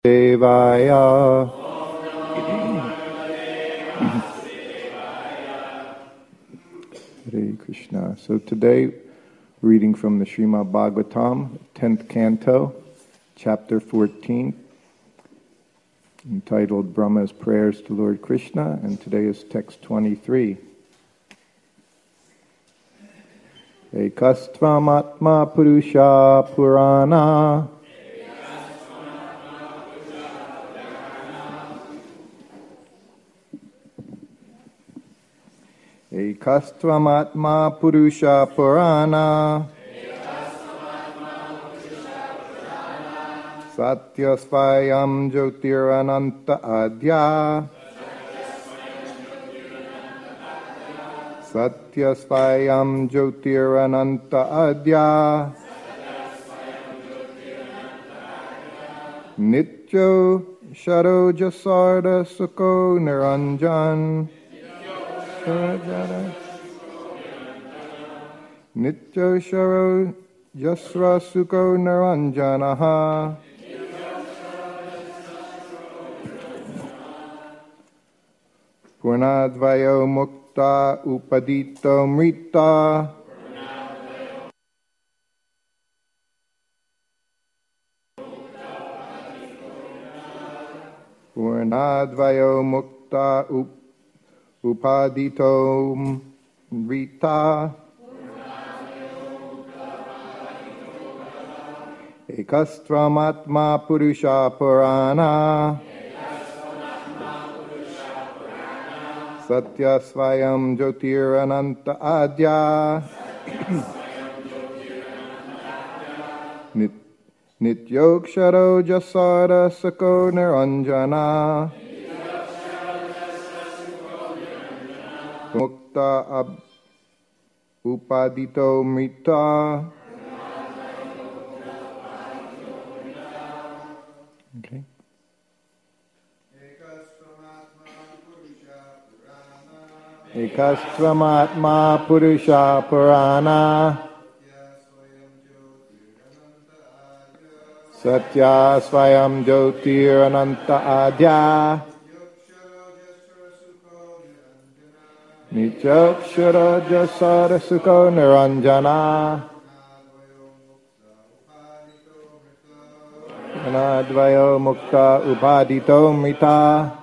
Devaya. Hare Krishna. So today, reading from the Srimad Bhagavatam, 10th Canto, Chapter 14, entitled Brahma's Prayers to Lord Krishna, and today is text 23. Ekastvam atma purusha purana Ekastvam atma purusha purana Satyasvayam jyotirananta adya Satyasvayam jyotirananta adya Nityo sharo jasarda sukho niranjan Nityo sharo jasra sukho niranjanaha Purnadvayo mukta upadito mrita Purnadvayo mukta upadito mrita Ekastvam atma purusha purana Satyasvayam jyotirananta adya Nityoksharo jasara sako niranjana Mukta upadito mrita. Okay. Ekastvamatma purusha purana Satya svayam jyotirananta adya Nityokshara jasara sukho niranjana Anadvayo mukta upadito mrita.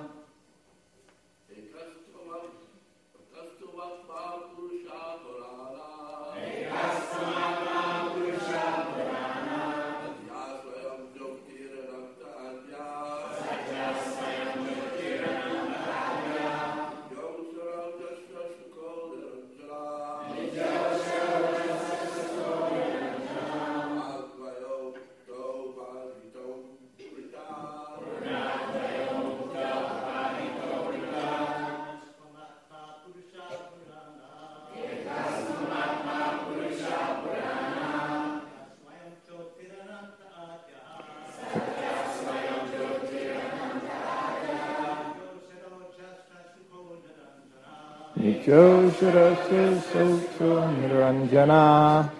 Nityo shirasya sotso niranjana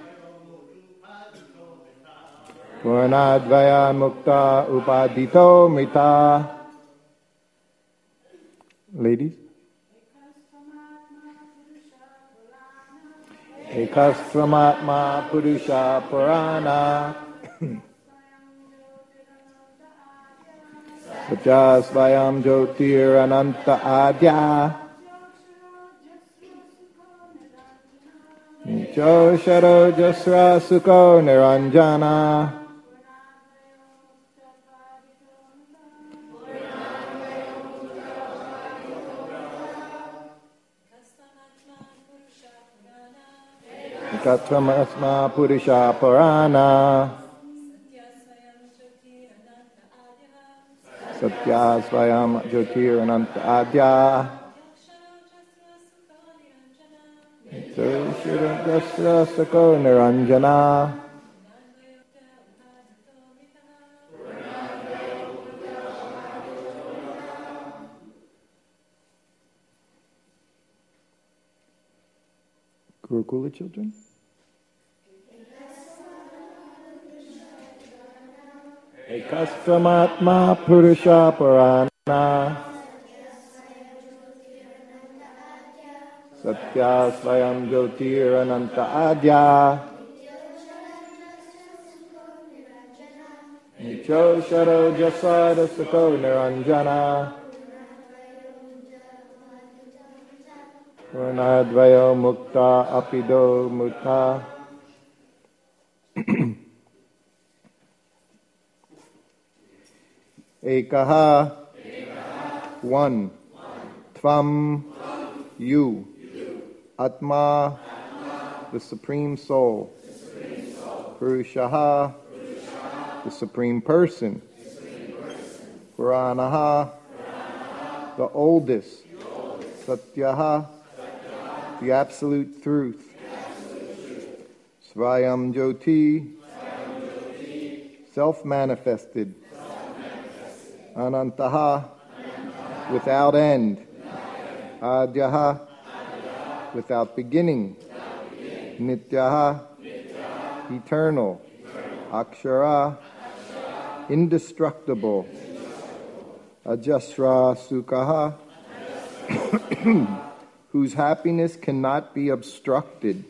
Purnadvaya mukta upadito mrita. Ladies? Ekastvamatma purusha purana Satyasvayam jyotirananta adya Nityo sharo jasra sukho niranjana Ekastvamatma purusha purana Satyasvayam jyotirananta adya Jasra sukho niranjana Gurukula children? Ekastramatma Purusha Purana Satya Svayam Jyotir Ananta Adya Nicho Sharo Jasada Sako Niranjana Purnadvayo Mukta Apido Mutta. Ekaha, one. Tvam, you. Atma, the Supreme Soul. Purushaha, the Supreme Person. Puranaha, the oldest. Satyaha, the Absolute Truth. Svayam Jyoti, self-manifested. Anantaha, without end. Adyaha, without beginning. Nityaha, eternal. Akshara, indestructible. Ajasra Sukhaha, whose happiness cannot be obstructed.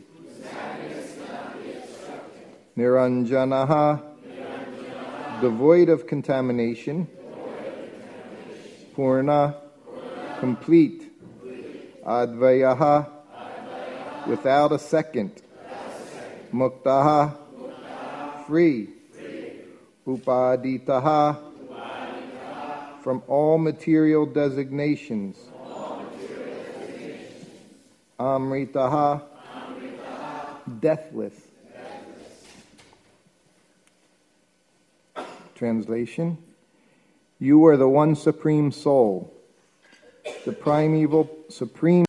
Niranjanaha, devoid of contamination. Purna, complete. Advayaha, without a second. Muktaha, free. Upaditaha, from all material designations. Amritaha, deathless. Translation: you are the one supreme soul, the primeval, supreme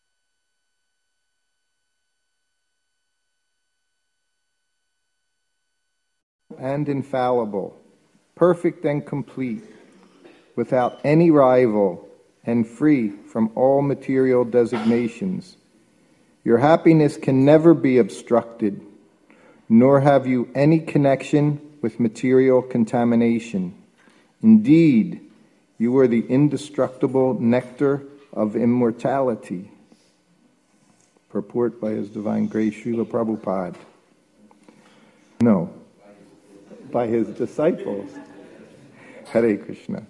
and infallible, perfect and complete, without any rival, and free from all material designations. Your happiness can never be obstructed, nor have you any connection with material contamination. Indeed, you are the indestructible nectar of immortality. Purport by His Divine Grace Srila Prabhupada. No, by his disciples. Hare Krishna.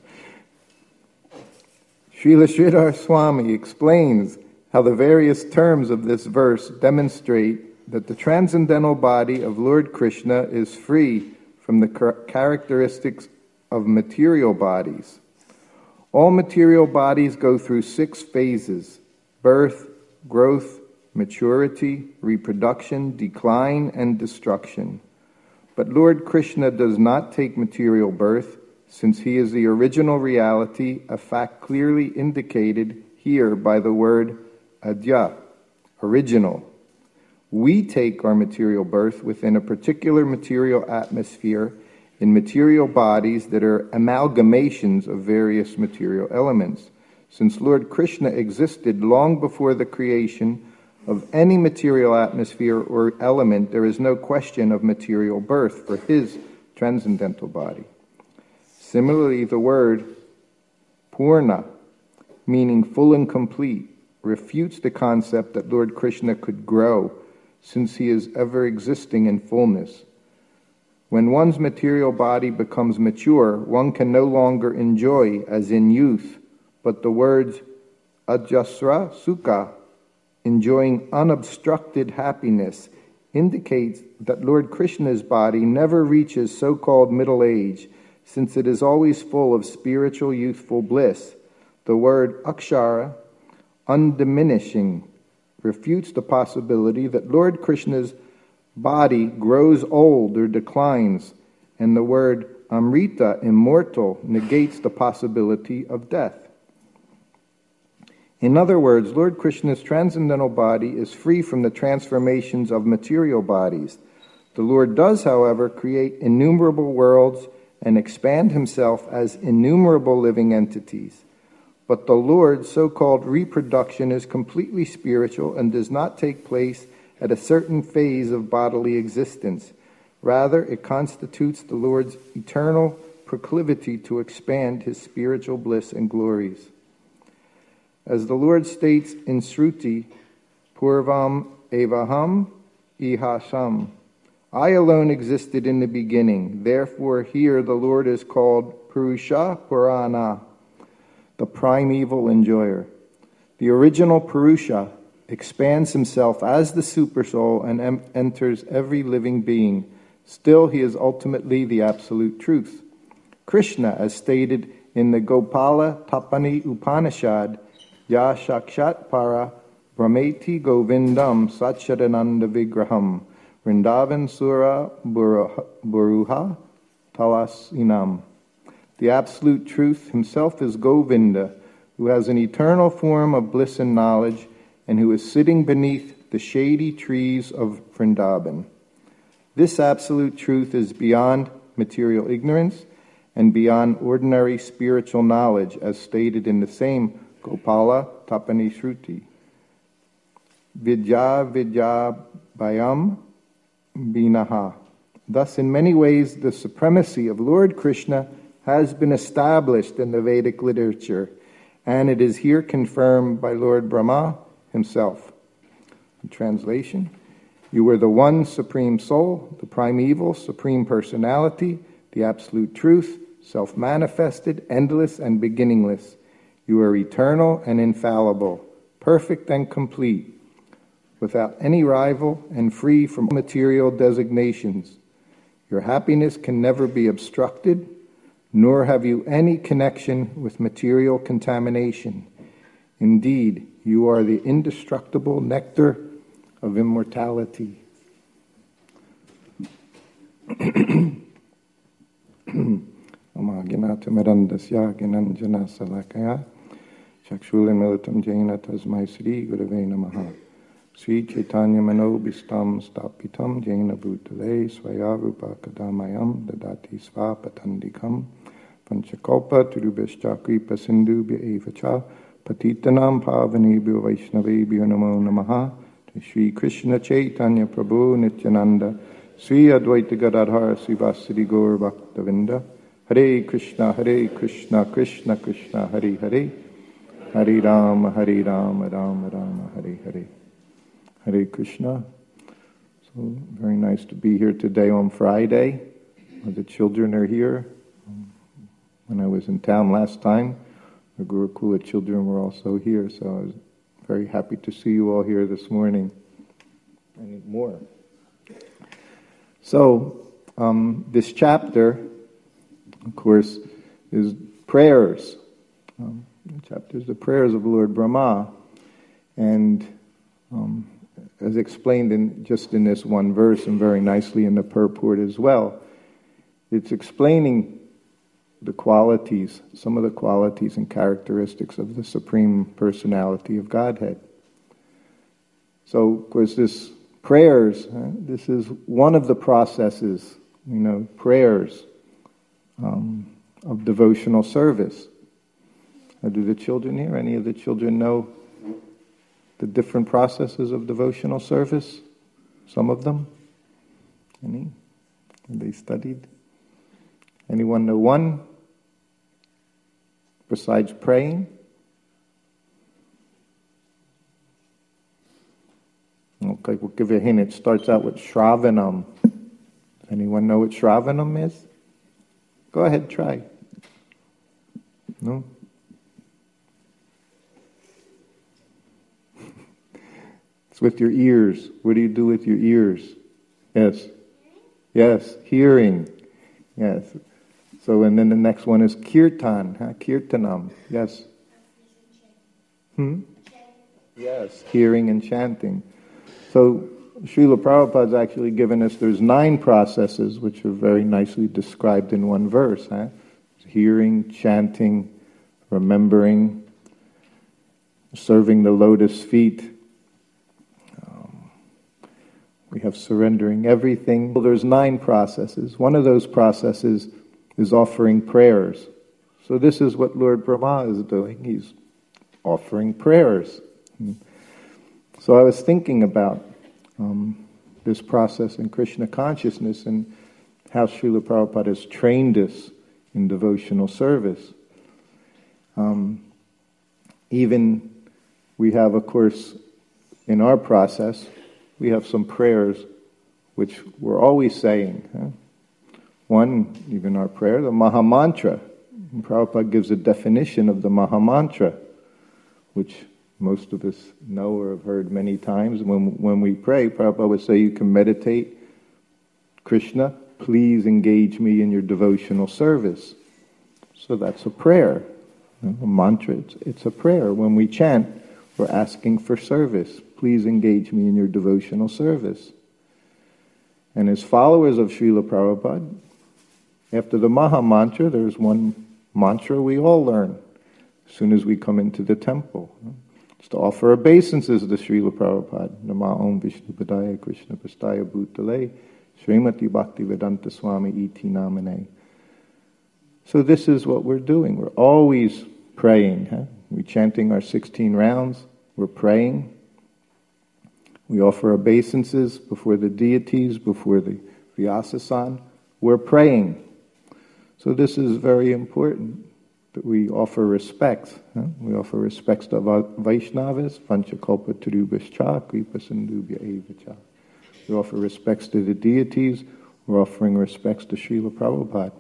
Srila Sridhar Swami explains how the various terms of this verse demonstrate that the transcendental body of Lord Krishna is free from the characteristics of material bodies. All material bodies go through 6 phases: birth, growth, maturity, reproduction, decline, and destruction. But Lord Krishna does not take material birth, since He is the original reality, a fact clearly indicated here by the word adya, original. We take our material birth within a particular material atmosphere in material bodies that are amalgamations of various material elements. Since Lord Krishna existed long before the creation of any material atmosphere or element, there is no question of material birth for His transcendental body. Similarly, the word Purna, meaning full and complete, refutes the concept that Lord Krishna could grow, since He is ever existing in fullness. When one's material body becomes mature, one can no longer enjoy as in youth, but the words Ajasra Sukha, enjoying unobstructed happiness, indicates that Lord Krishna's body never reaches so-called middle age, since it is always full of spiritual youthful bliss. The word Akshara, undiminishing, refutes the possibility that Lord Krishna's body grows old or declines, and the word Amrita, immortal, negates the possibility of death. In other words, Lord Krishna's transcendental body is free from the transformations of material bodies. The Lord does, however, create innumerable worlds and expand Himself as innumerable living entities. But the Lord's so-called reproduction is completely spiritual and does not take place at a certain phase of bodily existence. Rather, it constitutes the Lord's eternal proclivity to expand his spiritual bliss and glories. As the Lord states in Shruti, Purvam evaham ihasam, I alone existed in the beginning. Therefore here the Lord is called Purusha Purana, the primeval enjoyer. The original Purusha expands himself as the Supersoul and enters every living being. Still, he is ultimately the absolute truth. Krishna, as stated in the Gopala Tapani Upanishad, Ya Shakshat Para Brahmeti Govindam Satchadananda Vigraham Vrindavan Sura Buruha Talasinam. The absolute truth himself is Govinda, who has an eternal form of bliss and knowledge, and who is sitting beneath the shady trees of Vrindavan. This absolute truth is beyond material ignorance and beyond ordinary spiritual knowledge, as stated in the same Gopala Tapani Shruti. Vidya Vidya Bhayam Binaha. Thus, in many ways, the supremacy of Lord Krishna has been established in the Vedic literature, and it is here confirmed by Lord Brahma himself. In translation, you are the one supreme soul, the primeval supreme personality, the absolute truth, self-manifested, endless and beginningless. You are eternal and infallible, perfect and complete, without any rival and free from material designations. Your happiness can never be obstructed, nor have you any connection with material contamination. Indeed, you are the indestructible nectar of immortality. Amaginatamirandasya ginanjana salakaya chakshulimilitam jaina tasmai sri gurave namaha Sri Chaitanya Manobhistam Stapitam Jaina Bhutale Svayarupa Kadamayam Dadati Svapatandikam Panchakalpa Turubhishcha Kripa Sindhubhya Evacha Patitanam Pavanebhyo Vaishnavebhyo Namo Namaha Sri Krishna Chaitanya Prabhu Nityananda Sri Advaita Gadadhar Srivasadi Gaur Bhaktavinda Hare Krishna Krishna Krishna Hare Hare Hare Rama Rama Rama Hare Hare Hare Krishna. So very nice to be here today on Friday. The children are here. When I was in town last time, the Gurukula children were also here, so I was very happy to see you all here this morning. I need more. So, this chapter, of course, is prayers. The chapter is the prayers of Lord Brahma. And as explained just in this one verse, and very nicely in the purport as well, it's explaining the qualities, some of the qualities and characteristics of the Supreme Personality of Godhead. So, of course, this prayers, this is one of the processes, prayers of devotional service. Do the children here, any of the children know the different processes of devotional service? Some of them? Any? Have they studied? Anyone know one? Besides praying? Okay, we'll give you a hint. It starts out with Shravanam. Anyone know what Shravanam is? Go ahead, try. No? It's with your ears. What do you do with your ears? Yes. Yes, hearing. Yes. So, and then the next one is Kirtan. Kirtanam. Yes. Yes, hearing and chanting. So, Srila Prabhupada's actually given us, there's 9 processes which are very nicely described in one verse. Hearing, chanting, remembering, serving the lotus feet. We have surrendering everything. Well, there's 9 processes. One of those processes is offering prayers. So this is what Lord Brahma is doing. He's offering prayers. So I was thinking about this process in Krishna consciousness and how Srila Prabhupada has trained us in devotional service. Even we have, of course, in our process, we have some prayers which we're always saying. One, even our prayer, the Maha Mantra. And Prabhupada gives a definition of the Maha Mantra, which most of us know or have heard many times. When we pray, Prabhupada would say, you can meditate, Krishna, please engage me in your devotional service. So that's a prayer. A mantra, it's a prayer. When we chant, we're asking for service. Please engage me in your devotional service. And as followers of Srila Prabhupada, after the Maha Mantra, there's one mantra we all learn as soon as we come into the temple. It's to offer obeisances to Srila Prabhupada. Nama Om Vishnu Padaya Krishna Pastaya Bhutale Srimati Bhakti Vedanta Swami Iti Namane. So this is what we're doing. We're always praying. We're chanting our 16 rounds. We're praying. We offer obeisances before the deities, before the Vyasasan. We're praying. So this is very important, that we offer respects. We offer respects to Vaishnavas, Panchakalpa Tarubhascha, Kripa Sindhubhya Evacha. We offer respects to the deities. We're offering respects to Srila Prabhupada.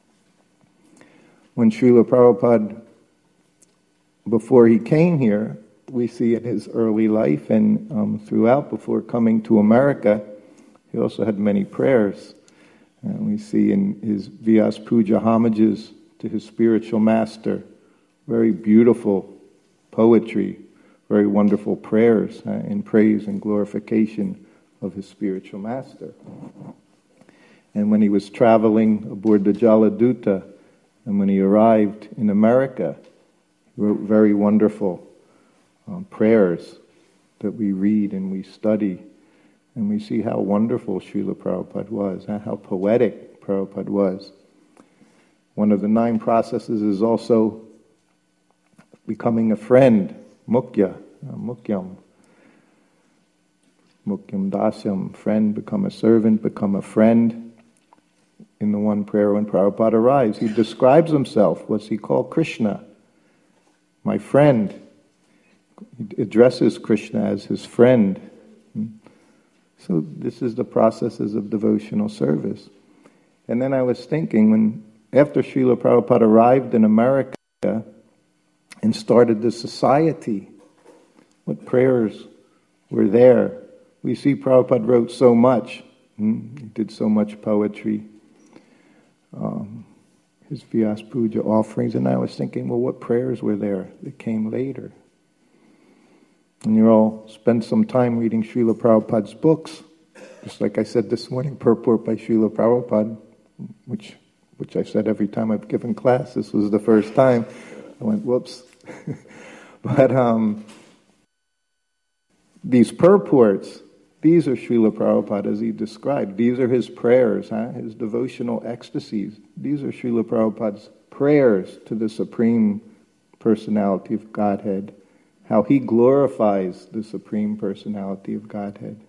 When Srila Prabhupada, before he came here, we see in his early life and throughout before coming to America, he also had many prayers. And we see in his Vyas Puja homages to his spiritual master, very beautiful poetry, very wonderful prayers in praise and glorification of his spiritual master. And when he was traveling aboard the Jaladuta, and when he arrived in America, he wrote very wonderful prayers that we read and we study. And we see how wonderful Srila Prabhupada was, how poetic Prabhupada was. One of the 9 processes is also becoming a friend, mukyam. Mukyam dasyam, friend, become a servant, become a friend. In the one prayer when Prabhupada arrives, he describes himself. What's he called? Krishna, my friend. He addresses Krishna as his friend. So this is the processes of devotional service. And then I was thinking, after Srila Prabhupada arrived in America and started the society, what prayers were there? We see Prabhupada wrote so much. He did so much poetry. His Vyas Puja offerings, and I was thinking, well, what prayers were there that came later? And you all spend some time reading Srila Prabhupada's books, just like I said this morning, Purport by Srila Prabhupada, which I said every time I've given class. This was the first time. I went, whoops. But these purports, these are Srila Prabhupada as he described. These are his prayers, his devotional ecstasies. These are Srila Prabhupada's prayers to the Supreme Personality of Godhead, how he glorifies the Supreme Personality of Godhead.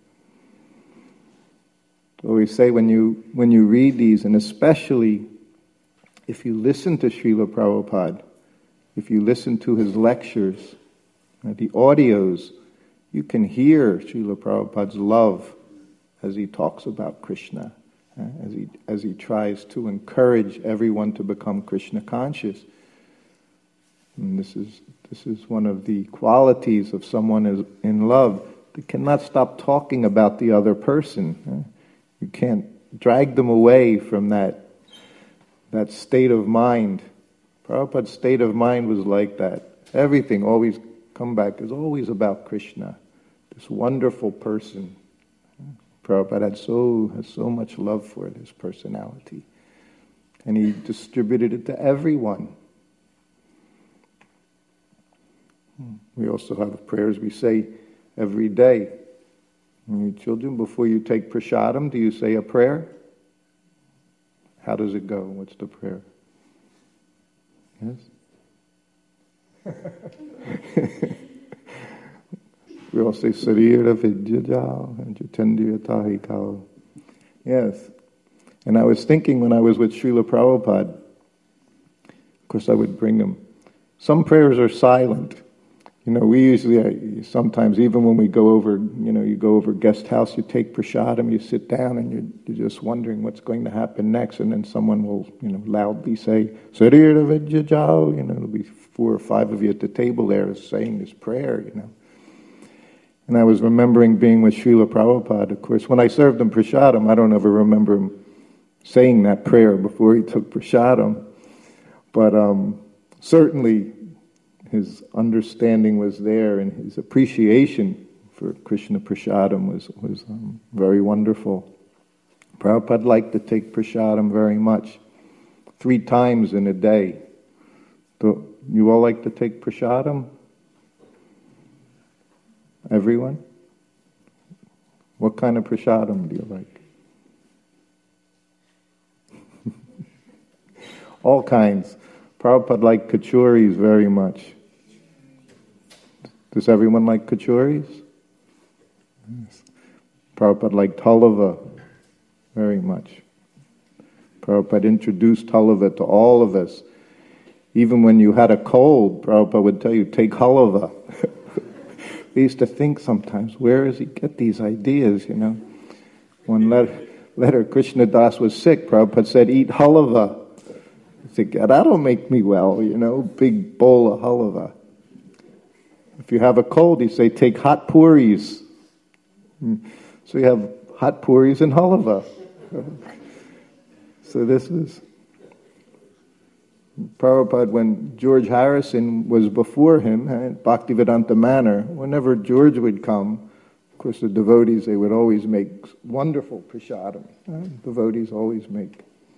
So we say when you read these, and especially if you listen to Srila Prabhupada, if you listen to his lectures, the audios, you can hear Srila Prabhupada's love as he talks about Krishna, as he tries to encourage everyone to become Krishna conscious. And this is one of the qualities of someone who's in love. They cannot stop talking about the other person. You can't drag them away from that state of mind. Prabhupada's state of mind was like that. Everything always come back is always about Krishna, this wonderful person. Prabhupada has so much love for this personality, and he distributed it to everyone. We also have prayers we say every day. And you children, before you take prasadam, do you say a prayer? How does it go? What's the prayer? Yes? We all say Sarira Vidyajal and Jitendriya Tahikal. Yes. And I was thinking when I was with Srila Prabhupada, course, I would bring them. Some prayers are silent. We usually, sometimes even when we go over, you go over guest house, you take prasadam, you sit down, and you're just wondering what's going to happen next, and then someone will, loudly say, Sarira Vijajal, there'll be 4 or 5 of you at the table there saying this prayer, And I was remembering being with Srila Prabhupada. Of course, when I served him prasadam, I don't ever remember him saying that prayer before he took prasadam. But certainly his understanding was there, and his appreciation for Krishna prasadam was very wonderful. Prabhupada liked to take prasadam very much, 3 times in a day. So you all like to take prasadam? Everyone? What kind of prasadam do you like? All kinds. Prabhupada liked kachoris very much. Does everyone like kachoris? Yes. Prabhupada liked halava very much. Prabhupada introduced halava to all of us. Even when you had a cold, Prabhupada would tell you, take halava. We used to think sometimes, where does he get these ideas, One letter, Krishna Das was sick. Prabhupada said, eat halava. I said, that'll make me well, big bowl of halava. If you have a cold, he say, take hot puris. So you have hot puris and halava. So this is Prabhupada, when George Harrison was before him at Bhaktivedanta Manor, whenever George would come, of course the devotees, they would always make wonderful prasadam. Devotees always make.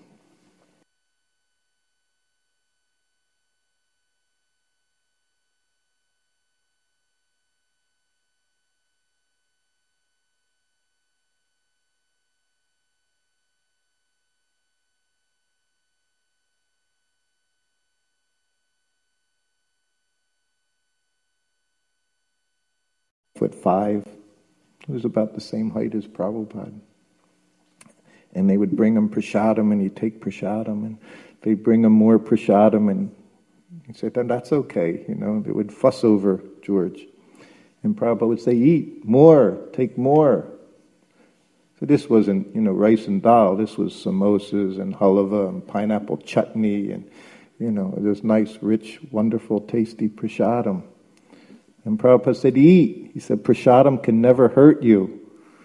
Foot 5. He was about the same height as Prabhupada. And they would bring him prasadam, and he'd take prasadam, and they'd bring him more prasadam, and he'd say, that's okay, They would fuss over George. And Prabhupada would say, eat more, take more. So this wasn't, rice and dal. This was samosas and halava and pineapple chutney and, this nice, rich, wonderful, tasty prasadam. And Prabhupada said, eat. He said, prasadam can never hurt you.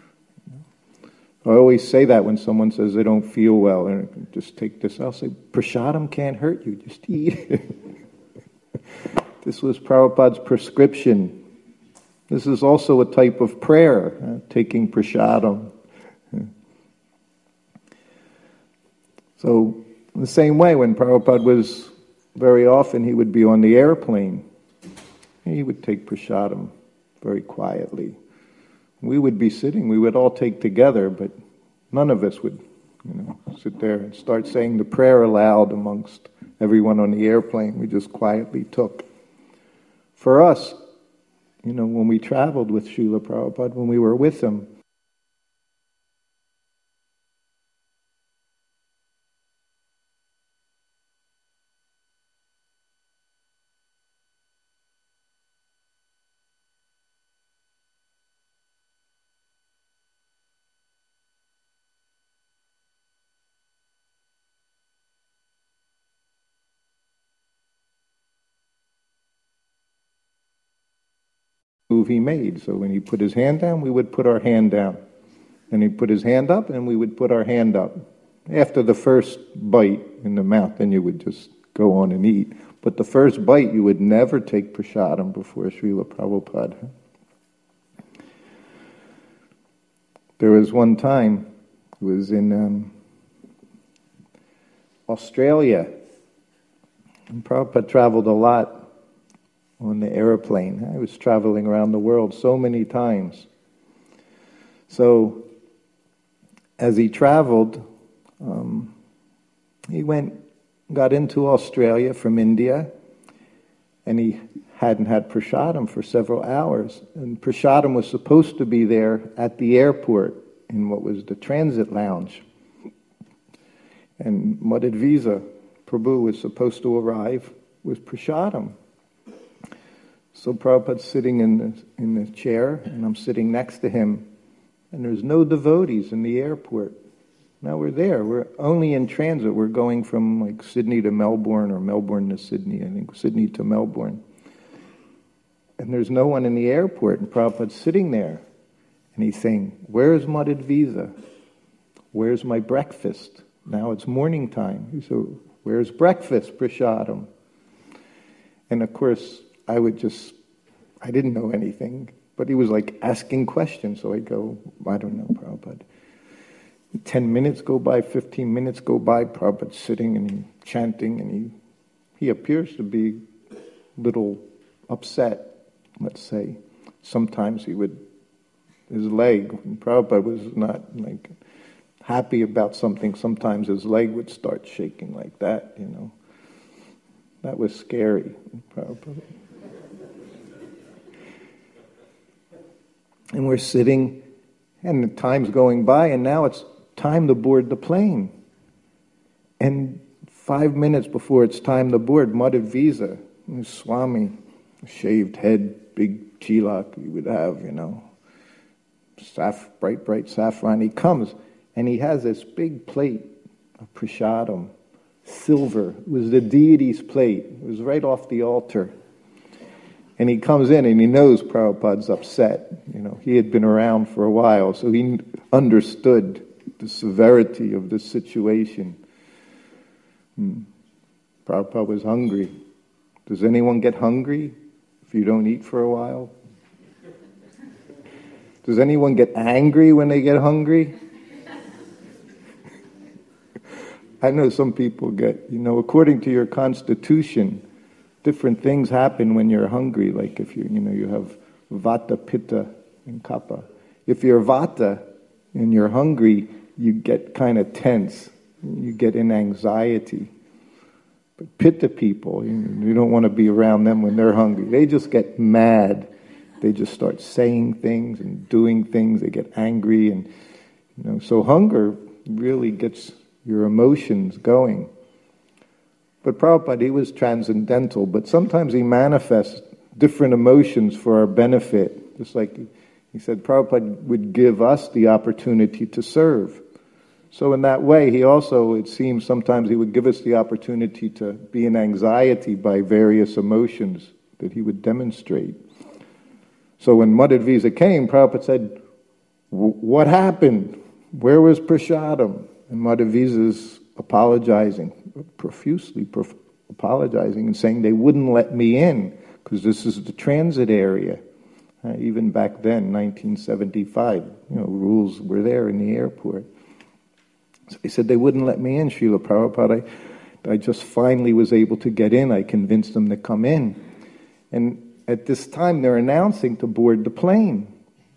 I always say that when someone says they don't feel well, and just take this. I'll say, prasadam can't hurt you, just eat. This was Prabhupada's prescription. This is also a type of prayer, taking prasadam. So, in the same way, when Prabhupada was, very often he would be on the airplane. He would take prasadam very quietly. We would be sitting, we would all take together, but none of us would, sit there and start saying the prayer aloud amongst everyone on the airplane. We just quietly took. For us, when we traveled with Srila Prabhupada, when we were with him, move he made. So when he put his hand down, we would put our hand down. And he put his hand up, and we would put our hand up. After the first bite in the mouth, then you would just go on and eat. But the first bite, you would never take prasadam before Srila Prabhupada. There was one time, it was in Australia, and Prabhupada traveled a lot on the airplane. I was traveling around the world so many times. So, as he traveled, he got into Australia from India, and he hadn't had prasadam for several hours. And prasadam was supposed to be there at the airport in what was the transit lounge. And Madhya Visa, Prabhu was supposed to arrive with prasadam. So Prabhupada's sitting in the chair, and I'm sitting next to him, and there's no devotees in the airport. Now we're there. We're only in transit. We're going from like Sydney to Melbourne, or Melbourne to Sydney, I think Sydney to Melbourne. And there's no one in the airport, and Prabhupada's sitting there. And he's saying, "Where's Madhvisa? Where's my breakfast? Now it's morning time." He said, "Where's breakfast, prasadam?" And of course, I didn't know anything, but he was like asking questions. So I go, "I don't know, Prabhupada." 10 minutes go by, 15 minutes go by, Prabhupada's sitting and he's chanting, and he appears to be a little upset, let's say. Sometimes his leg, when Prabhupada was not like happy about something, sometimes his leg would start shaking like that, That was scary, Prabhupada. And we're sitting, and the time's going by, and now it's time to board the plane. And 5 minutes before it's time to board, Madhvisa, Swami, shaved head, big chilak he would have, bright saffron. He comes, and he has this big plate of prasadam, silver. It was the deity's plate. It was right off the altar. And he comes in, and he knows Prabhupada's upset. He had been around for a while, so he understood the severity of the situation. Prabhupada was hungry. Does anyone get hungry if you don't eat for a while? Does anyone get angry when they get hungry? I know some people get, according to your constitution, different things happen when you're hungry. Like if you have vata, pitta, and kapha. If you're vata and you're hungry, you get kind of tense. You get in anxiety. But pitta people, you don't want to be around them when they're hungry. They just get mad. They just start saying things and doing things. They get angry, and so hunger really gets your emotions going. But Prabhupada, he was transcendental, but sometimes he manifests different emotions for our benefit. Just like he said, Prabhupada would give us the opportunity to serve. So in that way, he also, it seems, sometimes he would give us the opportunity to be in anxiety by various emotions that he would demonstrate. So when Madhvisa came, Prabhupada said, "What happened? Where was prasadam?" And Madhvisa's apologizing, profusely apologizing, and saying they wouldn't let me in because this is the transit area. Even back then, 1975, rules were there in the airport. So he said they wouldn't let me in, Srila Prabhupada. I just finally was able to get in. I convinced them to come in. And at this time, they're announcing to board the plane.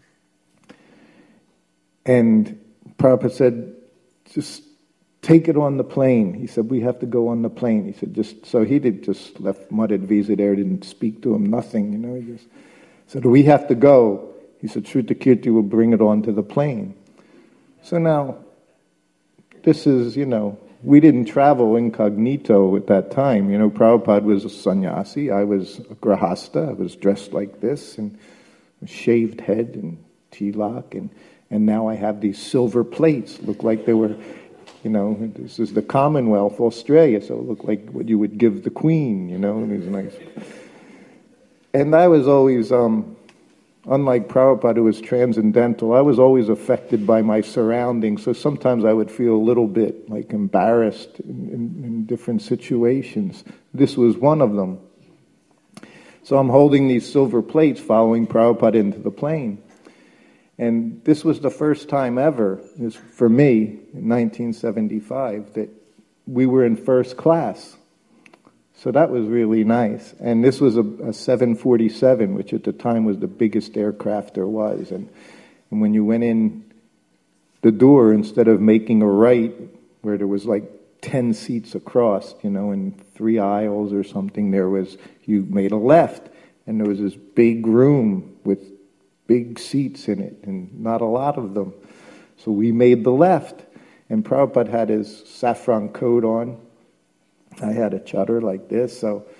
And Prabhupada said, "Just take it on the plane." He said, "We have to go on the plane." He said, so he just left Madhvisa there, didn't speak to him, nothing, he just said, "We have to go." He said, "Shrutakirti will bring it onto the plane." So now, this is, we didn't travel incognito at that time. Prabhupada was a sannyasi, I was a grahasta, I was dressed like this, and a shaved head and tilak, and now I have these silver plates, look like they were, this is the Commonwealth, Australia, so it looked like what you would give the Queen, these nice. And I was always, unlike Prabhupada, who was transcendental, I was always affected by my surroundings, so sometimes I would feel a little bit like embarrassed in different situations. This was one of them. So I'm holding these silver plates following Prabhupada into the plane. And this was the first time ever, for me, in 1975, that we were in first class. So that was really nice. And this was a 747, which at the time was the biggest aircraft there was. And when you went in the door, instead of making a right, where there was like 10 seats across, in 3 aisles or something, you made a left. And there was this big room with big seats in it, and not a lot of them. So we made the left. And Prabhupada had his saffron coat on, I had a chadar like this,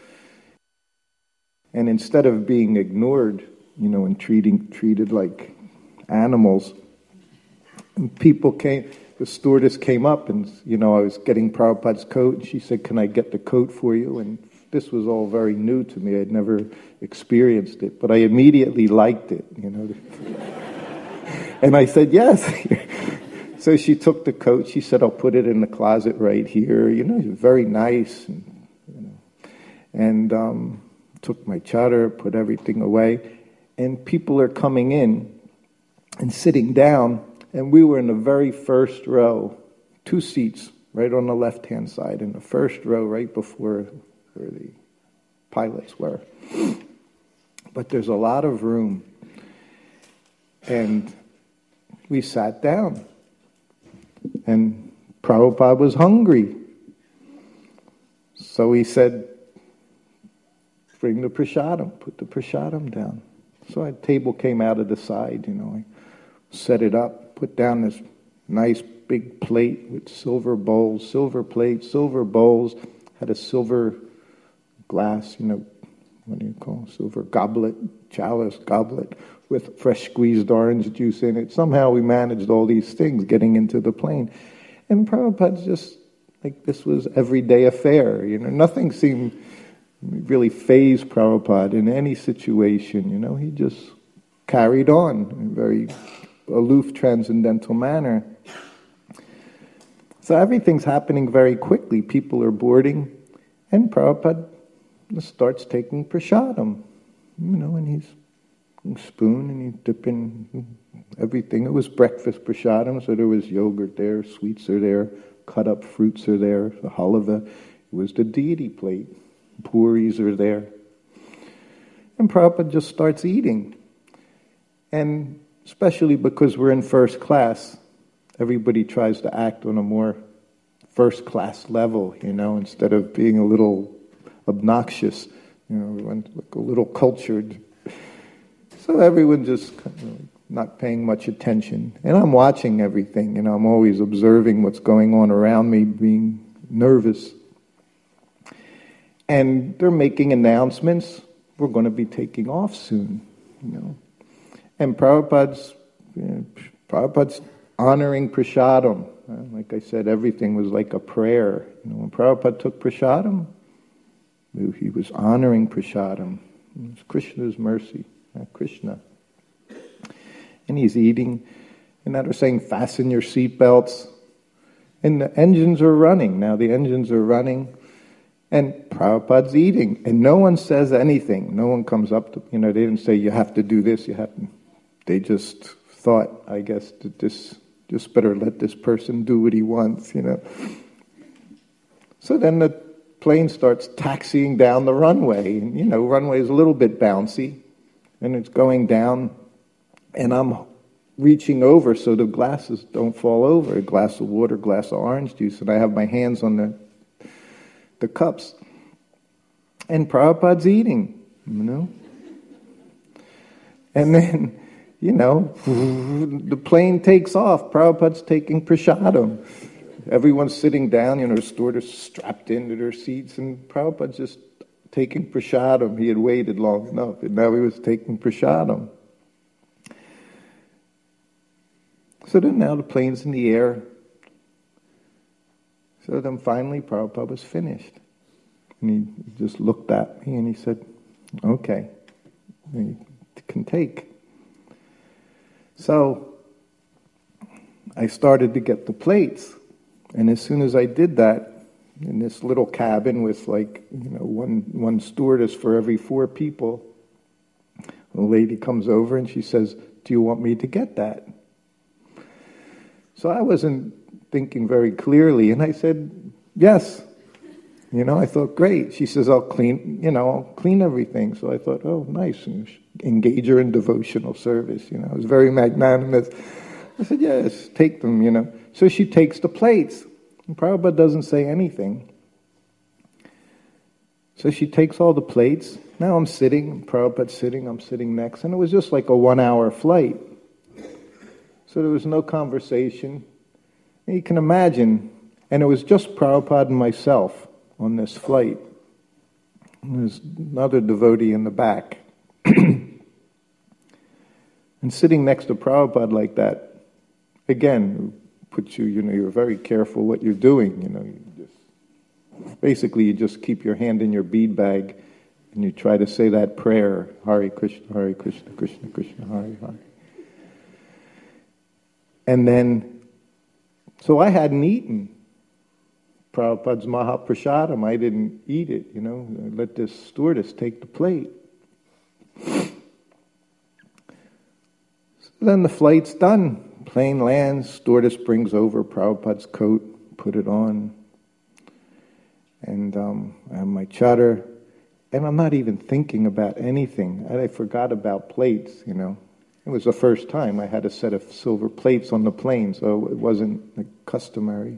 and instead of being ignored, and treated like animals, the stewardess came up and, I was getting Prabhupada's coat, and she said, "Can I get the coat for you?" And this was all very new to me. I'd never experienced it, but I immediately liked it, And I said, "Yes." So she took the coat. She said, "I'll put it in the closet right here." Very nice. And took my chadar, put everything away. And people are coming in and sitting down. And we were in the very first row, 2 seats right on the left-hand side, in the first row right before where the pilots were. But there's a lot of room. And we sat down. And Prabhupada was hungry. So he said, "Bring the prasadam, put the prasadam down." So a table came out of the side, I set it up, put down this nice big plate with silver bowls, silver plates, silver bowls, had a silver glass, what do you call it? Silver goblet, chalice goblet with fresh squeezed orange juice in it. Somehow we managed all these things getting into the plane. And Prabhupada's just like this was everyday affair. Nothing seemed really faze Prabhupada in any situation. He just carried on in a very aloof, transcendental manner. So everything's happening very quickly. People are boarding, and Prabhupada starts taking prasadam, and he's spoon and he's dipping everything. It was breakfast prasadam, so there was yogurt there, sweets are there, cut up fruits are there, the halava. It was the deity plate. Puris are there. And Prabhupada just starts eating. And especially because we're in first class, everybody tries to act on a more first class level, instead of being a little obnoxious, like a little cultured. So everyone just not paying much attention. And I'm watching everything, I'm always observing what's going on around me, being nervous. And they're making announcements. We're going to be taking off soon, And Prabhupada's honoring prasadam. Like I said, everything was like a prayer. When Prabhupada took prasadam, he was honoring prasadam. It was Krishna's mercy, Krishna. And he's eating. And now they're saying, "Fasten your seatbelts." And the engines are running. Now the engines are running. And Prabhupada's eating, and no one says anything. No one comes up to, they didn't say, "You have to do this, you have to." They just thought, I guess, that this, just better let this person do what he wants, So then the plane starts taxiing down the runway, and, runway is a little bit bouncy, and it's going down, and I'm reaching over so the glasses don't fall over, a glass of water, glass of orange juice, and I have my hands on the cups. And Prabhupada's eating, And then, the plane takes off. Prabhupada's taking prasadam. Everyone's sitting down, the stewardess strapped into their seats, and Prabhupada's just taking prasadam. He had waited long enough, and now he was taking prasadam. So then now the plane's in the air. So then finally Prabhupada was finished. And he just looked at me and he said, "Okay, you can take." So I started to get the plates. And as soon as I did that, in this little cabin with one stewardess for every 4 people, a lady comes over and she says, "Do you want me to get that?" So I wasn't thinking very clearly, and I said, "Yes." I thought, great. She says, I'll clean everything. So I thought, oh, nice. And engage her in devotional service, It was very magnanimous. I said, yes, take them, So she takes the plates. And Prabhupada doesn't say anything. So she takes all the plates. Now I'm sitting, Prabhupada's sitting, I'm sitting next. And it was just like a 1-hour flight. So there was no conversation. And you can imagine, and it was just Prabhupada and myself. on this flight. And there's another devotee in the back. And sitting next to Prabhupada like that, again, puts you, you're very careful what you're doing. You just keep your hand in your bead bag and you try to say that prayer, Hare Krishna, Krishna Krishna, Hare Hare. And then, so I hadn't eaten Prabhupada's Mahaprasadam. I didn't eat it, I let this stewardess take the plate. So then the flight's done. Plane lands, stewardess brings over Prabhupada's coat, put it on. And I have my chatter. And I'm not even thinking about anything. I forgot about plates, It was the first time I had a set of silver plates on the plane, so it wasn't customary.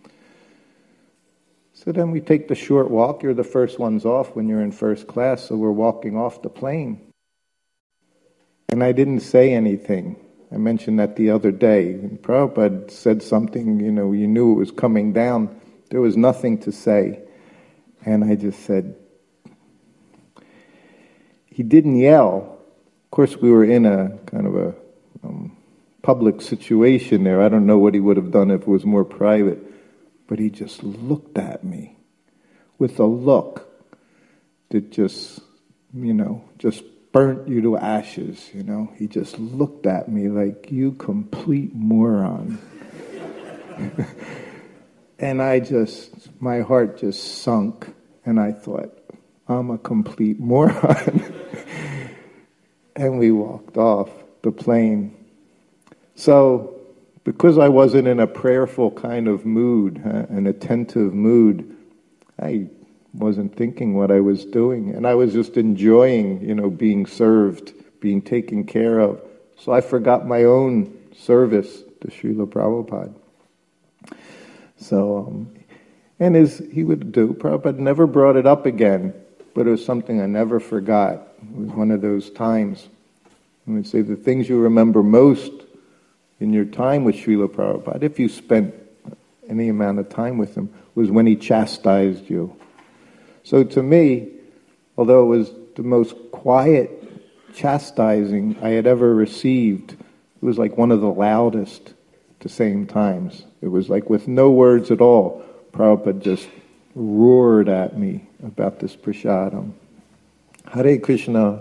So then we take the short walk. You're the first ones off when you're in first class, so we're walking off the plane. And I didn't say anything. I mentioned that the other day. And Prabhupada said something, you knew it was coming down. There was nothing to say. And I just said, he didn't yell. Of course, we were in a kind of a public situation there. I don't know what he would have done if it was more private. But he just looked at me with a look that just burnt you to ashes, He just looked at me like, you complete moron. And my heart just sunk, and I thought, I'm a complete moron. And we walked off the plane. So, because I wasn't in a prayerful kind of mood, an attentive mood, I wasn't thinking what I was doing. And I was just enjoying, being served, being taken care of. So I forgot my own service to Srila Prabhupada. So, and as he would do, Prabhupada never brought it up again, but it was something I never forgot. It was one of those times. I would say the things you remember most in your time with Srila Prabhupada, if you spent any amount of time with him, was when he chastised you. So to me, although it was the most quiet chastising I had ever received, it was like one of the loudest at the same times. It was like with no words at all, Prabhupada just roared at me about this prasadam. Hare Krishna.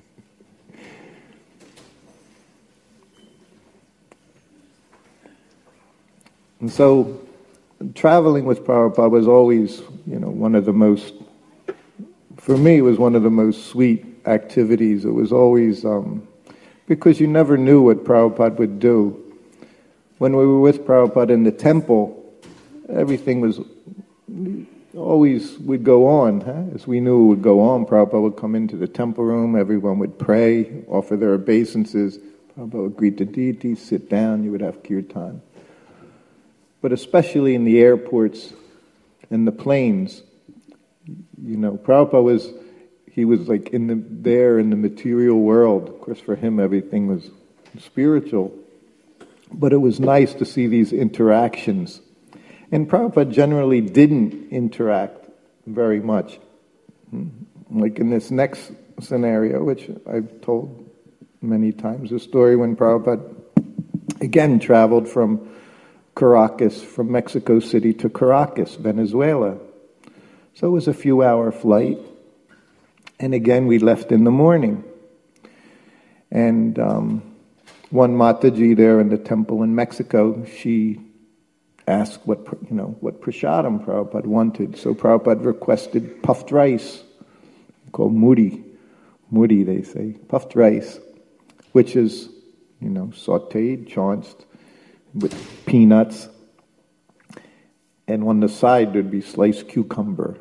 And so, traveling with Prabhupada was always, one of the most, for me, it was one of the most sweet activities. It was always, because you never knew what Prabhupada would do. When we were with Prabhupada in the temple, everything was always would go on. As we knew it would go on, Prabhupada would come into the temple room, everyone would pray, offer their obeisances, Prabhupada would greet the deities, sit down, you would have kirtan. But especially in the airports and the planes, Prabhupada was like there in the material world. Of course, for him, everything was spiritual. But it was nice to see these interactions. And Prabhupada generally didn't interact very much. Like in this next scenario, which I've told many times, a story when Prabhupada again traveled from Caracas, from Mexico City to Caracas, Venezuela. So it was a few-hour flight. And again, we left in the morning. And one Mataji there in the temple in Mexico, she asked what prasadam Prabhupada wanted. So Prabhupada requested puffed rice, called muri. Muri, they say, puffed rice, which is, sautéed, chanced, with peanuts, and on the side there'd be sliced cucumber.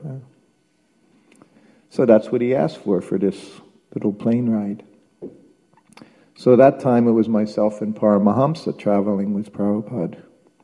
So that's what he asked for this little plane ride. So that time it was myself and Paramahamsa traveling with Prabhupada.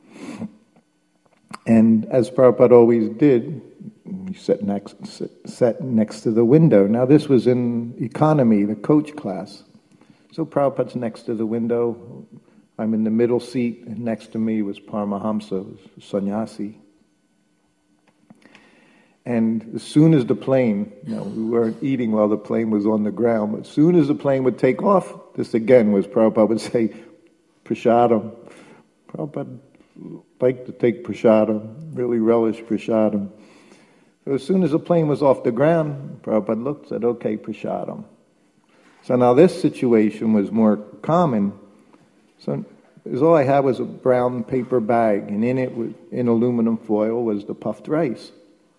And as Prabhupada always did, he sat next to the window. Now this was in economy, the coach class. So Prabhupada's next to the window. I'm in the middle seat, and next to me was Paramahamsa, sannyasi. And as soon as the plane, we weren't eating while the plane was on the ground, but as soon as the plane would take off, this again was Prabhupada would say, prasadam. Prabhupada liked to take prasadam, really relished prasadam. So as soon as the plane was off the ground, Prabhupada looked, said, okay, prasadam. So now this situation was more common. So all I had was a brown paper bag, and in it, in aluminum foil, was the puffed rice.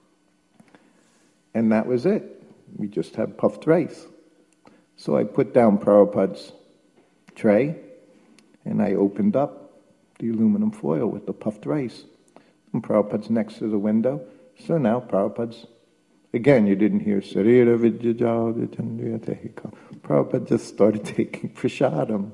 And that was it. We just had puffed rice. So I put down Prabhupada's tray, and I opened up the aluminum foil with the puffed rice. And Prabhupada's next to the window. So now Prabhupada's, again, you didn't hear Sarira Vidyajal Vitandriyatehika. Prabhupada just started taking prasadam.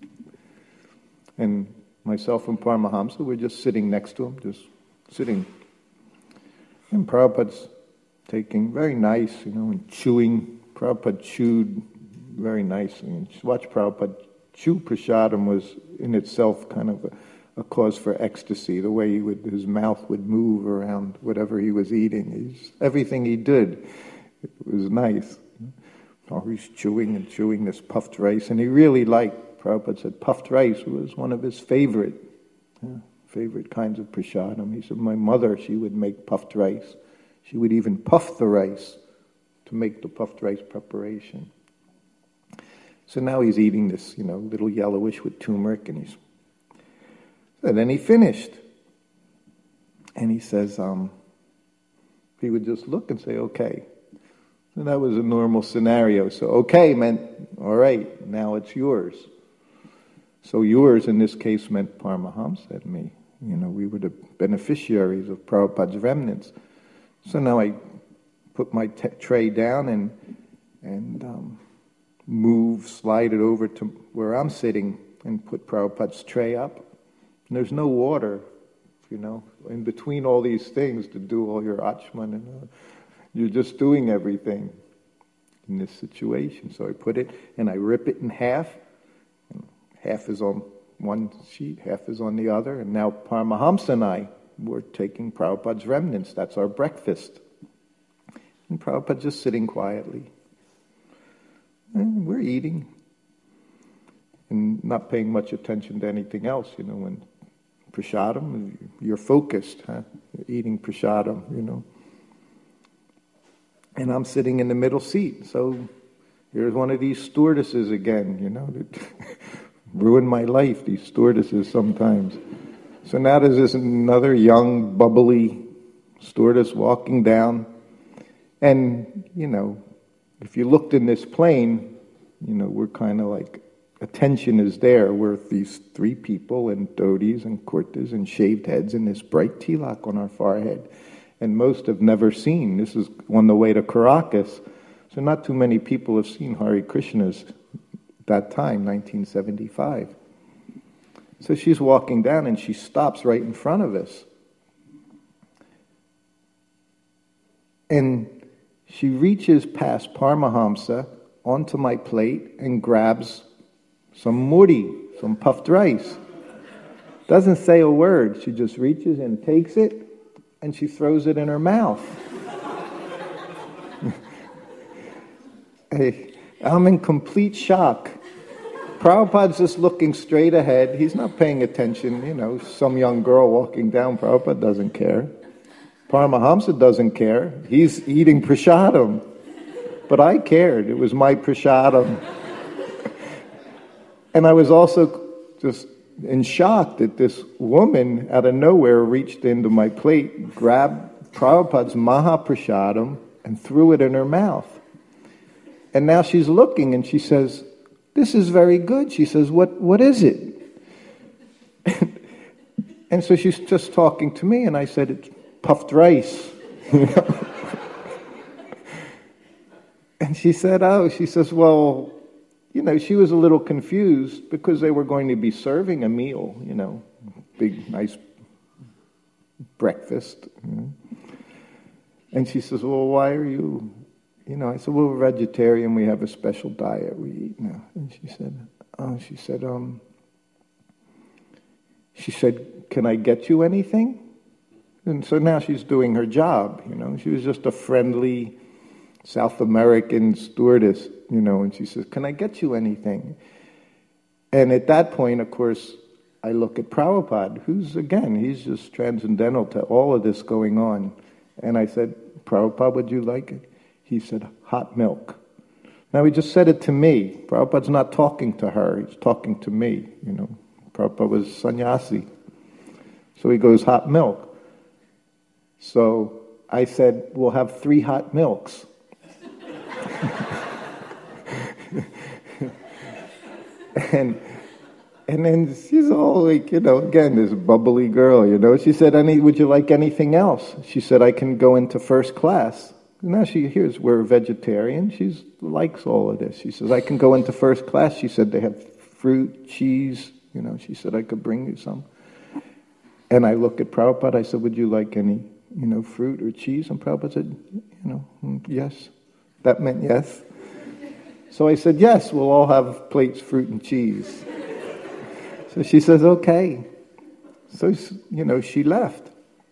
And myself and Paramahamsa were just sitting next to him, just sitting. And Prabhupada's taking very nice, and chewing. Prabhupada chewed very nicely. And just watch Prabhupada chew prasadam was in itself kind of a cause for ecstasy. The way his mouth would move around whatever he was eating. Everything he did, it was nice. He's chewing and chewing this puffed rice. And he really liked, Prabhupada said, puffed rice was one of his favorite kinds of prasadam. He said, my mother, she would make puffed rice. She would even puff the rice to make the puffed rice preparation. So now he's eating this, little yellowish with turmeric, and then he finished. And he says, he would just look and say, okay. And that was a normal scenario. So okay meant, all right, now it's yours. So yours in this case meant Paramahamsa and me. We were the beneficiaries of Prabhupada's remnants. So now I put my tray down and slide it over to where I'm sitting and put Prabhupada's tray up. And there's no water, in between all these things to do all your achman. And you're just doing everything in this situation. So I put it and I rip it in half. And half is on one sheet, half is on the other. And now Paramahamsa and I, we're taking Prabhupada's remnants. That's our breakfast. And Prabhupada just sitting quietly. And we're eating. And not paying much attention to anything else, when prasadam, you're focused, You're eating prasadam, And I'm sitting in the middle seat. So here's one of these stewardesses again, that ruin my life, these stewardesses sometimes. So now there's this another young, bubbly stewardess walking down. And, if you looked in this plane, we're kind of like, attention is there. We're these three people in dhotis and kurtas and shaved heads and this bright tilak on our forehead. And most have never seen. This is on the way to Caracas. So not too many people have seen Hare Krishnas at that time, 1975. So she's walking down and she stops right in front of us. And she reaches past Paramahamsa onto my plate and grabs some muri, some puffed rice. Doesn't say a word. She just reaches and takes it and she throws it in her mouth. I'm in complete shock. Prabhupada's just looking straight ahead. He's not paying attention. Some young girl walking down, Prabhupada doesn't care. Paramahamsa doesn't care. He's eating prasadam. But I cared. It was my prasadam. And I was also just in shock that this woman out of nowhere reached into my plate, grabbed Prabhupada's Mahaprasadam and threw it in her mouth. And now she's looking and she says, "This is very good." She says, What is it? And so she's just talking to me and I said, "It's puffed rice." And she said, well, she was a little confused because they were going to be serving a meal, big, nice breakfast. And she says, well, why are you, I said, well, we're vegetarian, we have a special diet we eat now. And she said, can I get you anything? And so now she's doing her job, She was just a friendly South American stewardess, and she says, "Can I get you anything?" And at that point, of course, I look at Prabhupada, he's just transcendental to all of this going on. And I said, "Prabhupada, would you like it?" He said, "Hot milk." Now, he just said it to me. Prabhupada's not talking to her, he's talking to me, Prabhupada was sannyasi. So he goes, "Hot milk." So I said, "We'll have 3 hot milks." And then she's all like, again, this bubbly girl, She said, "Would you like anything else?" She said, "I can go into first class." Now she hears we're a vegetarian. She likes all of this. She says, "I can go into first class." She said, "They have fruit, cheese." She said, "I could bring you some." And I look at Prabhupada. I said, "Would you like any, fruit or cheese?" And Prabhupada said, "Yes." That meant yes. So I said, "Yes, we'll all have plates, fruit, and cheese." So she says, "Okay." So, she left.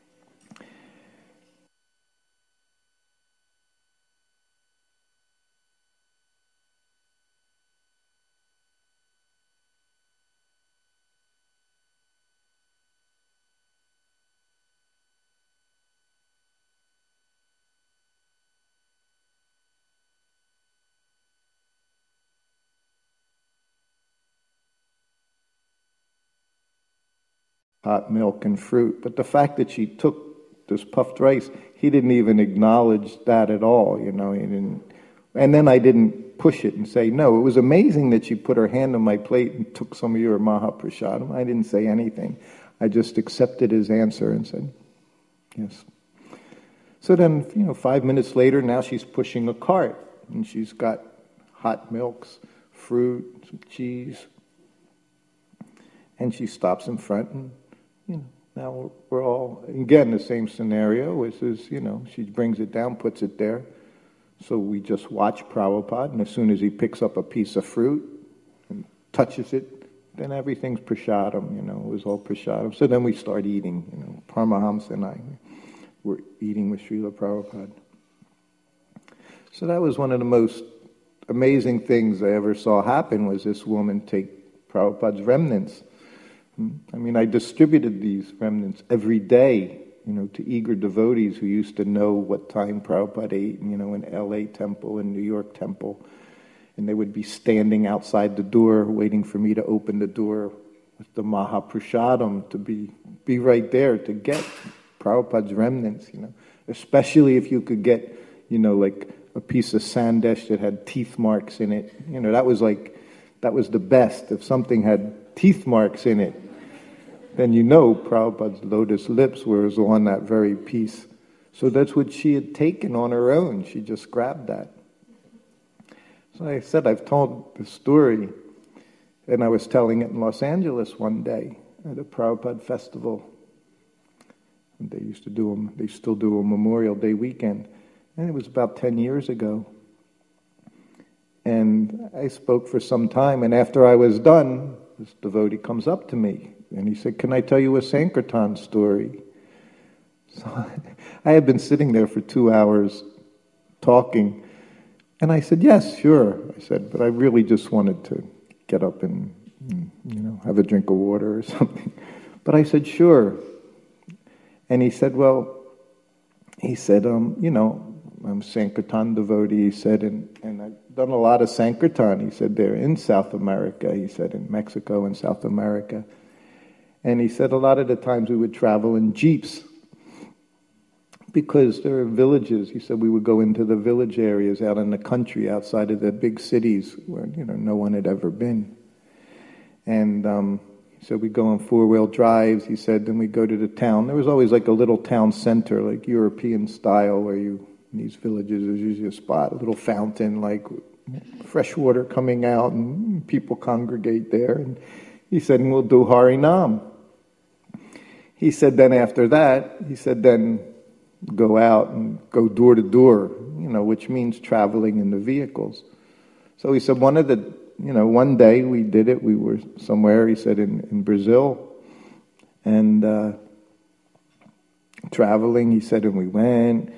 Hot milk and fruit. But the fact that she took this puffed rice, he didn't even acknowledge that at all, He didn't. And then I didn't push it and say no. It was amazing that she put her hand on my plate and took some of your Mahaprasadam. I didn't say anything. I just accepted his answer and said, yes. So then, 5 minutes later, now she's pushing a cart, and she's got hot milks, fruit, some cheese, and she stops in front, and now we're all, again, the same scenario, which is, she brings it down, puts it there. So we just watch Prabhupada, and as soon as he picks up a piece of fruit and touches it, then everything's prasadam, it was all prasadam. So then we start eating, Paramahamsa and I were eating with Srila Prabhupada. So that was one of the most amazing things I ever saw happen, was this woman take Prabhupada's remnants. I distributed these remnants every day, to eager devotees who used to know what time Prabhupada ate, in L.A. temple and New York temple. And they would be standing outside the door waiting for me to open the door with the Mahaprasadam to be right there to get Prabhupada's remnants, Especially if you could get, like a piece of sandesh that had teeth marks in it. That was the best. If something had teeth marks in it, then Prabhupada's lotus lips was on that very piece. So that's what she had taken on her own. She just grabbed that. So I said, I've told the story, and I was telling it in Los Angeles one day at a Prabhupada festival. And they still do a Memorial Day weekend. And it was about 10 years ago. And I spoke for some time, and after I was done, this devotee comes up to me, and he said, "Can I tell you a Sankirtan story?" So I had been sitting there for 2 hours talking, and I said, "Yes, sure." I said, "But I really just wanted to get up and, have a drink of water or something." But I said, "Sure." And he said, I'm a Sankirtan devotee, he said, and I've done a lot of Sankirtan. He said, they're in South America, he said, in Mexico and South America. And he said a lot of the times we would travel in jeeps because there are villages. He said we would go into the village areas out in the country outside of the big cities where, no one had ever been. And he said we'd go on four-wheel drives. He said then we'd go to the town. There was always like a little town center, like European style, where in these villages, there's usually a spot, a little fountain, like fresh water coming out, and people congregate there. And he said, and we'll do Harinam. He said then after that, then go out and go door to door, which means traveling in the vehicles. So he said one day we did it, we were somewhere, he said in Brazil, and traveling, he said, and we went,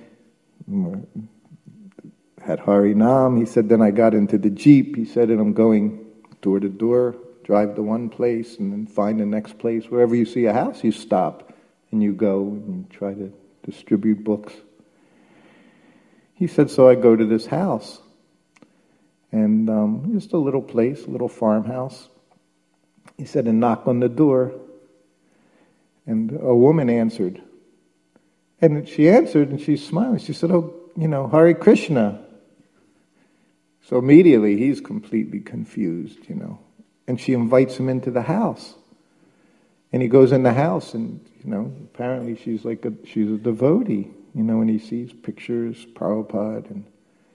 had Harinam. He said, then I got into the Jeep. He said, and I'm going door to door, drive to one place and then find the next place. Wherever you see a house, you stop and you go and try to distribute books. He said, so I go to this house. And just a little place, a little farmhouse. He said, and knock on the door. And a woman answered. And she answered and she's smiling. She said, oh, Hare Krishna. So immediately he's completely confused, And she invites him into the house. And he goes in the house and, apparently she's a devotee, and he sees pictures, Prabhupada.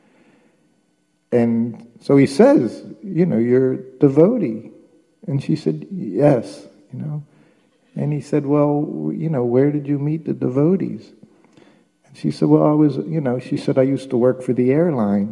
And so he says, you're a devotee. And she said, yes, And he said, well, where did you meet the devotees? And she said, well, I was, she said, I used to work for the airline.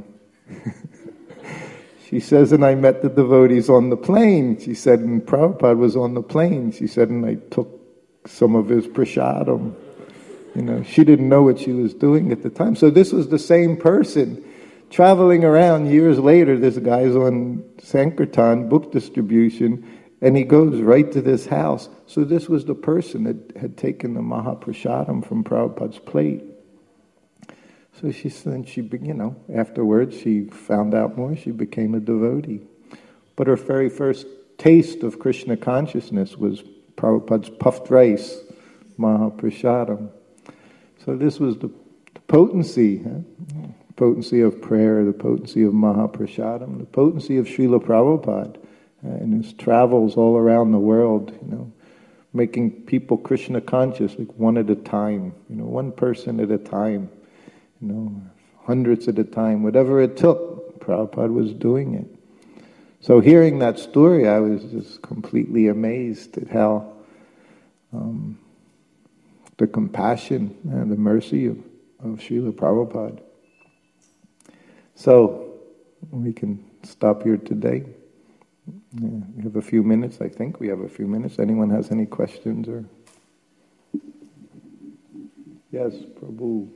She says, and I met the devotees on the plane. She said, and Prabhupada was on the plane. She said, and I took some of his prasadam. She didn't know what she was doing at the time. So this was the same person traveling around years later. This guy's on Sankirtan, book distribution, and he goes right to this house. So this was the person that had taken the Mahaprasadam from Prabhupada's plate. So she said, afterwards she found out more, she became a devotee. But her very first taste of Krishna consciousness was Prabhupada's puffed rice, Mahaprasadam. So this was the potency, potency of prayer, the potency of Mahaprasadam, the potency of Srila Prabhupada and his travels all around the world, making people Krishna conscious, like one at a time, one person at a time. Hundreds at a time, whatever it took, Prabhupada was doing it. So hearing that story, I was just completely amazed at how the compassion and the mercy of Srila Prabhupada. So we can stop here today. We have a few minutes, I think. We have a few minutes. Anyone has any questions or? Yes, Prabhu.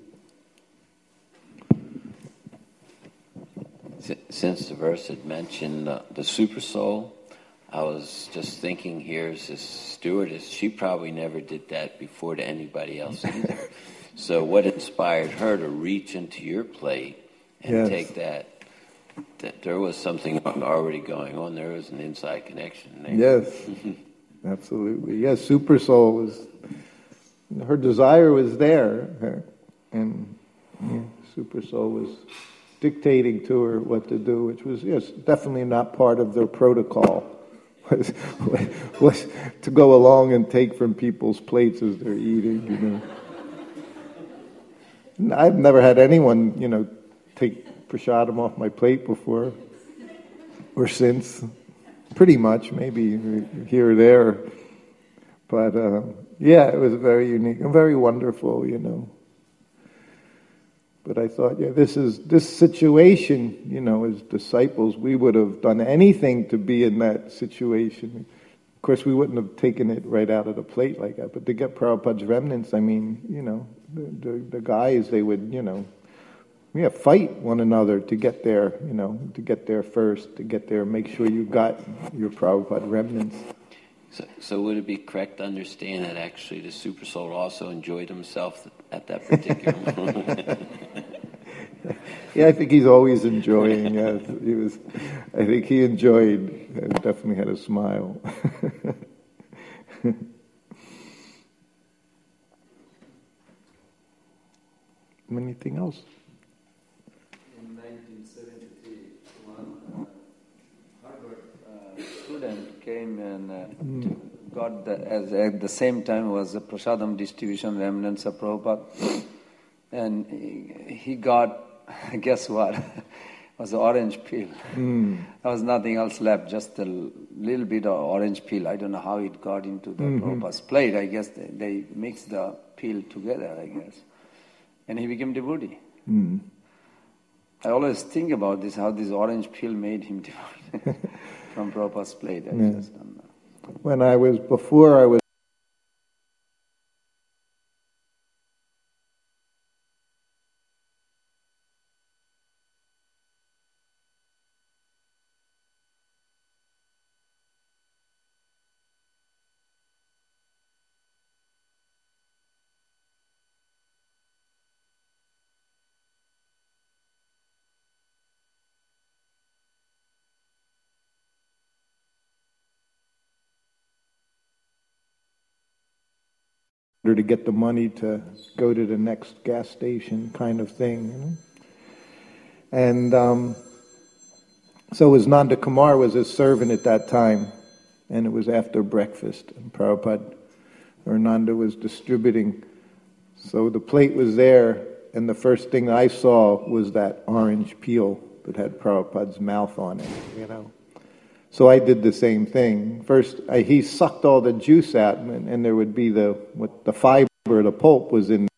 Since the verse had mentioned the super soul, I was just thinking, here's this stewardess, she probably never did that before to anybody else either. So what inspired her to reach into your plate and take that there was something already going on, there was an inside connection there. Yes, absolutely. Yes, super soul was, her desire was there, and super soul was dictating to her what to do, which was definitely not part of their protocol. Was to go along and take from people's plates as they're eating. I've never had anyone, take prasadam off my plate before or since. Pretty much, maybe here or there, but it was very unique and very wonderful, But I thought, this situation, as disciples, we would have done anything to be in that situation. Of course, we wouldn't have taken it right out of the plate like that, but to get Prabhupada's remnants, the guys, they would, fight one another to get there, to get there first, to get there, make sure you got your Prabhupada remnants. So would it be correct to understand that actually the super soul also enjoyed himself at that particular moment? Yeah, I think he's always enjoying. I think he enjoyed. Definitely had a smile. Anything else? In 1973, one Harvard student came and got at the same time was the prasadam distribution remnants of Prabhupada, and he got, guess what? Was an orange peel. There was nothing else left, just a little bit of orange peel. I don't know how it got into the Prabhupada's plate. I guess they mixed the peel together, I guess. And he became devotee. I always think about this, how this orange peel made him devotee from Prabhupada's plate. I just don't know. Before I was order to get the money to go to the next gas station kind of thing. You know? And so as Nanda Kumar was his servant at that time, and it was after breakfast, and Prabhupada or Nanda was distributing. So the plate was there, and the first thing I saw was that orange peel that had Prabhupada's mouth on it, you know. So I did the same thing. First, he sucked all the juice out, and there would be the fiber, the pulp was in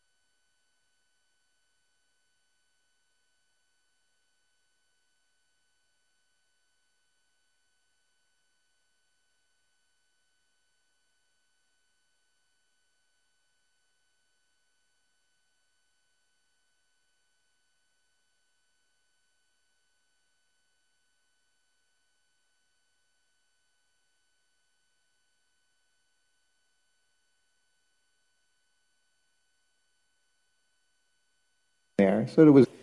there. So it was